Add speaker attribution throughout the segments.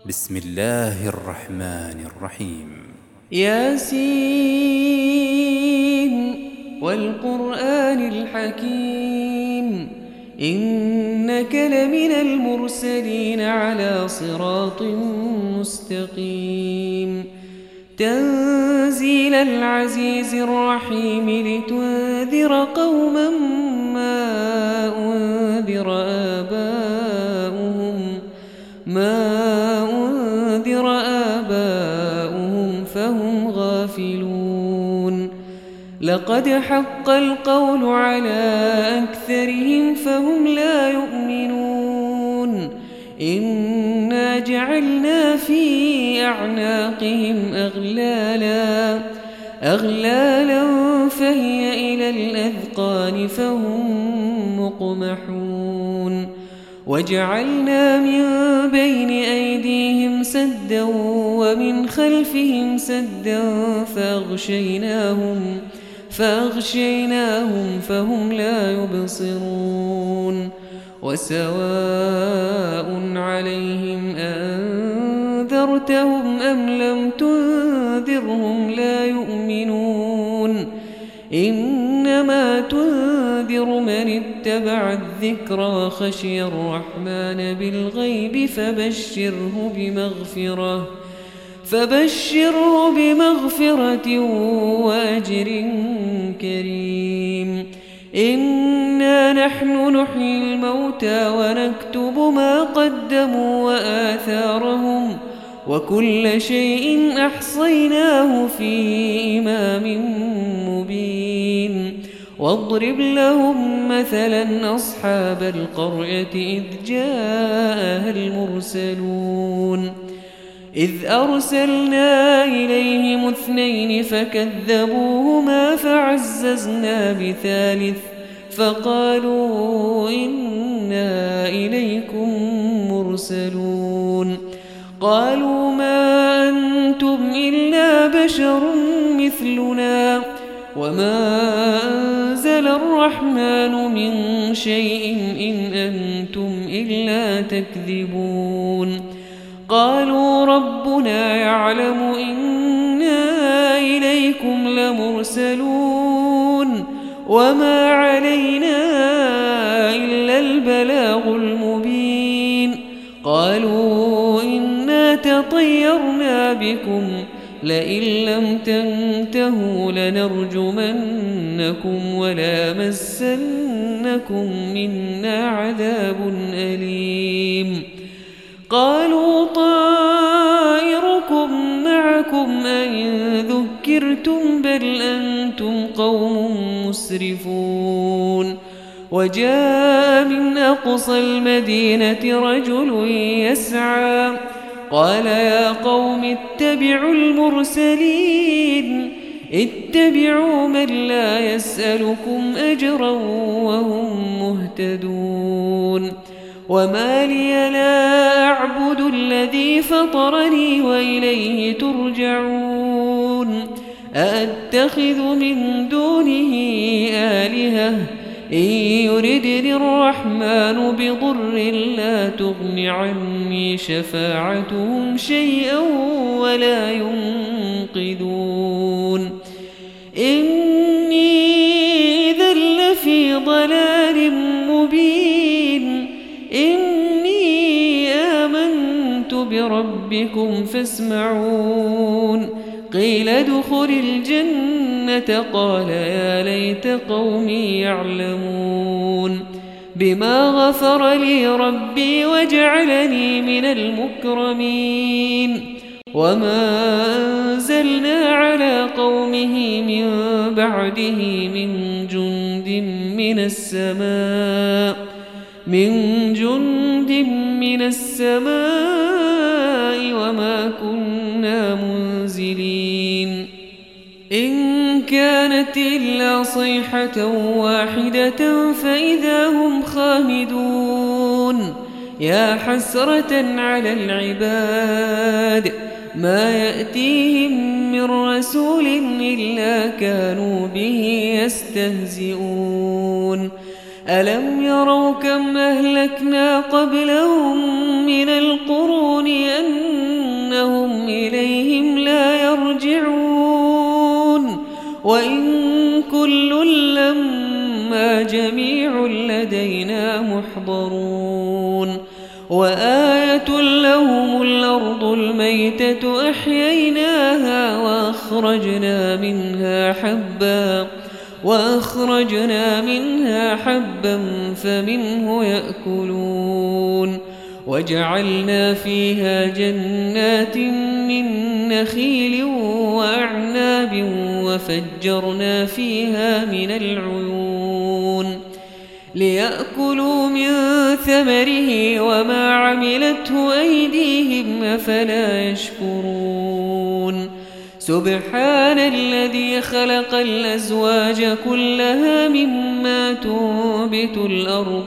Speaker 1: بسم الله الرحمن الرحيم.
Speaker 2: ياسين والقرآن الحكيم إنك لمن المرسلين على صراط مستقيم تنزيل العزيز الرحيم لتنذر قوما ما أنذر آباؤهم فهم غافلون لقد حق القول على أكثرهم فهم لا يؤمنون إنا جعلنا في أعناقهم أغلالا فهي إلى الأذقان فهم مقمحون وجعلنا من بين أيديهم سدا ومن خلفهم سدا فأغشيناهم فهم لا يبصرون وسواء عليهم أنذرتهم أم لم تنذرهم لا يؤمنون إنما تنذر من اتبع الذكر وخشي الرحمن بالغيب فبشره بمغفرة وأجر كريم إنا نحن نحيي الموتى ونكتب ما قدموا وآثارهم وكل شيء أحصيناه في إمام مبين واضرب لهم مثلا أصحاب القرية إذ جاءها المرسلون إذ أرسلنا إليهم 2 فكذبوهما فعززنا بثالث فقالوا إنا إليكم مرسلون قالوا ما أنتم إلا بشر مثلنا وما أنزل الرحمن من شيء إن أنتم إلا تكذبون قالوا ربنا يعلم إنا إليكم لمرسلون وما علينا إلا البلاغ المبين قالوا إنا تطيرنا بكم لئن لم تنتهوا لنرجمنكم وليمسنكم منا عذاب أليم قالوا طائركم معكم أئن ذكرتم بل أنتم قوم مسرفون وجاء من أقصى المدينة رجل يسعى قال يا قوم اتبعوا المرسلين اتبعوا من لا يسألكم أجرا وهم مهتدون وما لي لا أعبد الذي فطرني وإليه ترجعون أأتخذ من دونه آلهة إن يردني الرحمن بضر لا تغن عني شفاعتهم شيئا ولا ينقذون إني إذا لفي ضلال مبين إني آمنت بربكم فاسمعون قيل ادخل الجنة قال يا ليت قومي يعلمون بما غفر لي ربي وجعلني من المكرمين وما أنزلنا على قومه من بعده من جند من السماء وما كنا منزلين إن كانت إلا صيحة واحدة فإذا هم خامدون يا حسرة على العباد ما يأتيهم من رسول إلا كانوا به يستهزئون ألم يروا كم أهلكنا قبلهم من القرون أن وإن كل لما جميع لدينا محضرون وآية لهم الأرض الميتة أحييناها وأخرجنا منها حبا فمنه يأكلون وجعلنا فيها جنات من نخيل وأعناب وفجرنا فيها من العيون ليأكلوا من ثمره وما عملته أيديهم أفلا يشكرون سبحان الذي خلق الأزواج كلها مما تنبت الأرض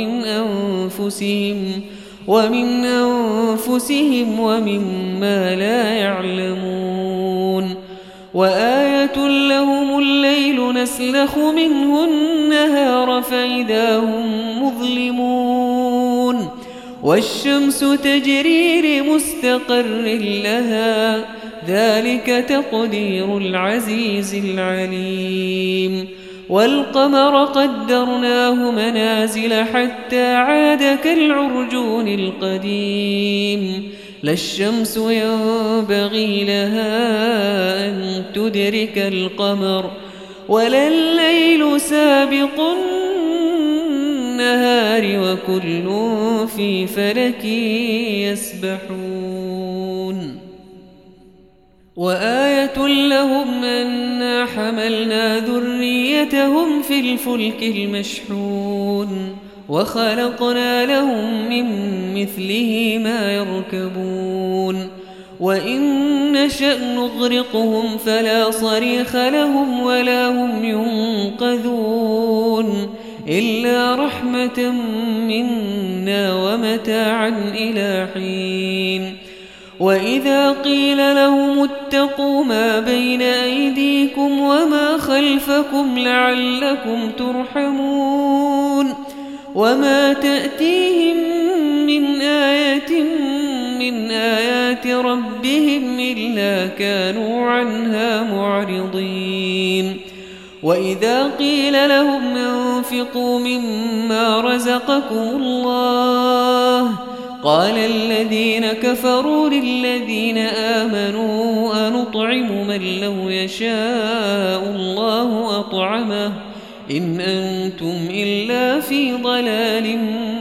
Speaker 2: ومن أنفسهم ومما لا يعلمون وآية لهم الليل نسلخ منه النهار فإذا هم مظلمون والشمس تجري لمستقر لها ذلك تقدير العزيز العليم والقمر قدرناه منازل حتى عاد كالعرجون القديم لا الشمس ينبغي لها أن تدرك القمر ولا الليل سابق النهار وكل في فلك يسبحون وآية لهم أنا حملنا ذريتهم في الفلك المشحون وخلقنا لهم من مثله ما يركبون وإن نشأ نغرقهم فلا صريخ لهم ولا هم ينقذون إلا رحمة منا ومتاعا إلى حين وإذا قيل لهم اتقوا ما بين أيديكم وما خلفكم لعلكم ترحمون وما تأتيهم من آية من آيات ربهم إلا كانوا عنها معرضين وإذا قيل لهم انفقوا مما رزقكم الله قال الذين كفروا للذين آمنوا أنطعم من لو يشاء الله أطعمه إن أنتم إلا في ضلال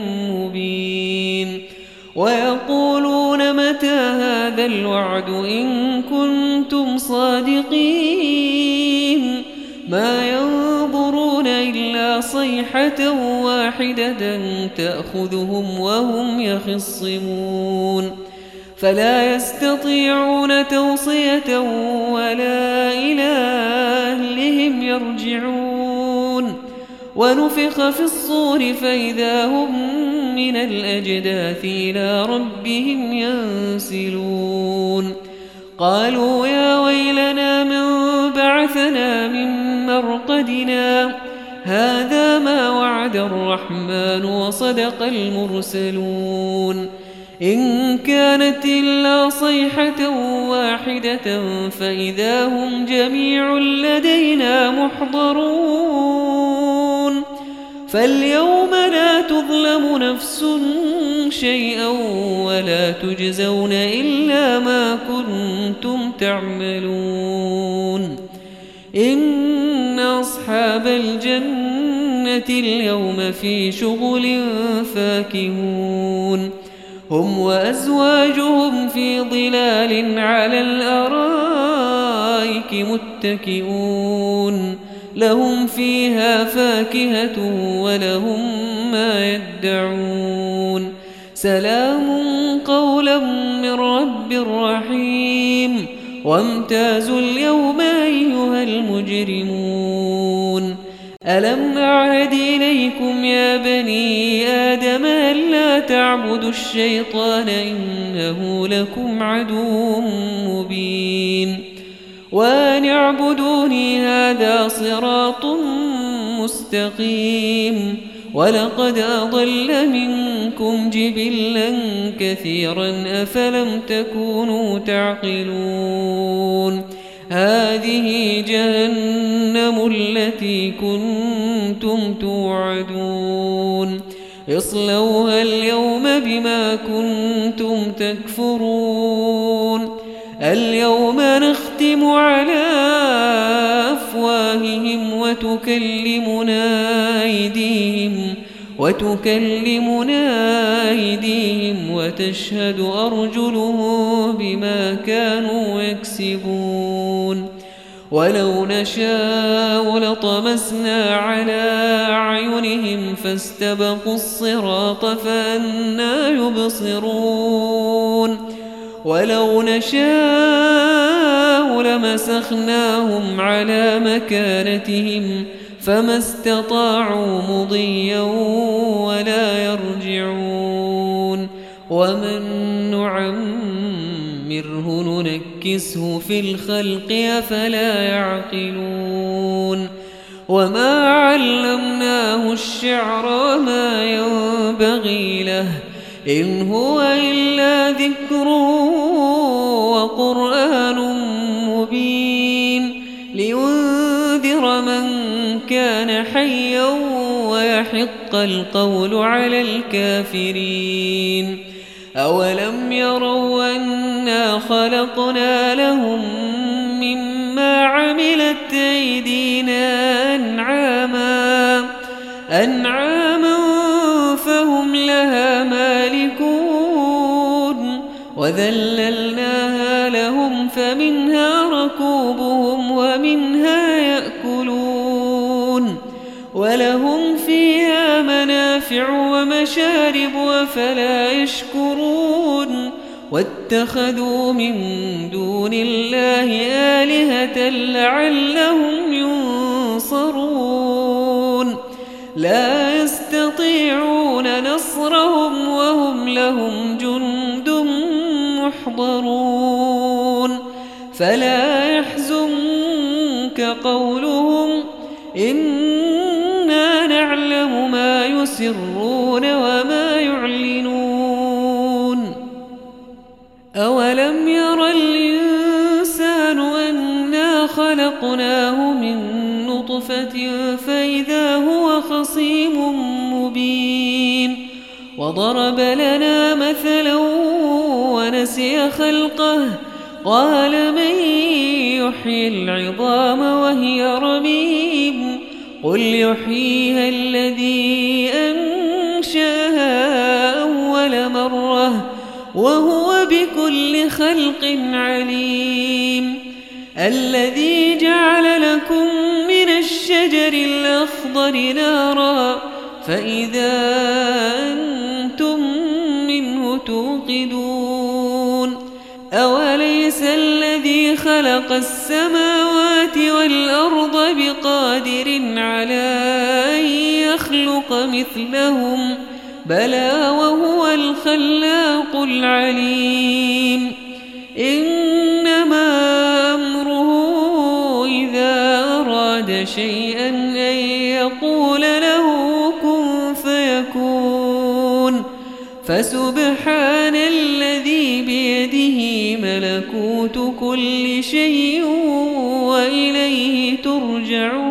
Speaker 2: مبين ويقولون متى هذا الوعد إن كنتم صادقين ما ينظرون إلا صيحة واحدة تأخذهم وهم يخصمون فلا يستطيعون توصية ولا إلى أهلهم يرجعون ونفخ في الصور فإذا هم من الأجداث إلى ربهم ينسلون قالوا يا ويلنا من بعثنا من مرقدنا هذا ما وعد الرحمن وصدق المرسلون إن كانت إلا صيحة واحدة فإذا هم جميع لدينا محضرون فاليوم لا تظلم نفس شيئا ولا تجزون إلا ما كنتم تعملون إن أصحاب الجنة اليوم في شغل فاكهون هم وأزواجهم في ظلال على الأرائك متكئون لهم فيها فاكهة ولهم ما يدعون سلام قولا من رب رحيم وامتازوا اليوم أيها المجرمون ألم أعهد إليكم يا بني آدم ألا تعبدوا الشيطان إنه لكم عدو مبين وأن اعبدوني هذا صراط مستقيم ولقد أضل منكم جبلا كثيرا أفلم تكونوا تعقلون هذه جهنم التي كنتم توعدون اصلوها اليوم بما كنتم تكفرون اليوم نختم على أفواههم وتكلمنا أيديهم وتشهد أرجلهم بما كانوا يكسبون ولو نشاء لطمسنا على أعينهم فاستبقوا الصراط فأنى يبصرون ولو نشاء لمسخناهم على مكانتهم فما استطاعوا مضيا ولا يرجعون ومن نعمره ننكسه في الخلق أفلا يعقلون وما علمناه الشعر وما ينبغي له إن هو إلا ذكر وقرآن مبين لينذر من كان حيا ويحق القول على الكافرين أولم يروا أنا خلقنا لهم مما عملت أيدينا أنعاما فهم لها مالكون وذللناها لهم فمنها ركوبهم ومنها يأكلون ولهم فيها منافع ومشارب أفلا يشكرون واتخذوا من دون الله آلهة لعلهم ينصرون لا يستطيعون نصرهم وهم لهم جند محضرون فلا يحزنك قولهم إنا نعلم ما يسرون وما يعلنون أولم ير الإنسان أنا خلقناه من نطفة فإذا هو خصيم مبين وضرب لنا مثلا ونسي خلقه قال من يحيي العظام وهي رميم قل يحييها الذي أنشأها أول مرة وهو بكل خلق عليم الذي جعل لكم من الشجر الأخضر نارا فإذا أنتم منه توقدون أوليس الذي خلق السماوات والأرض بقادر على أن يخلق مثلهم بلى وهو الخلاق العليم إنما أمره إذا أراد شيئا أن يقول له كن فيكون فسبحان الذي بيده ملكوت كل شيء وإليه ترجعون